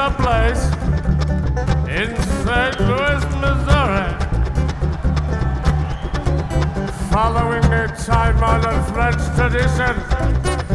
a place in St. Louis, Missouri, following a time-honored French tradition.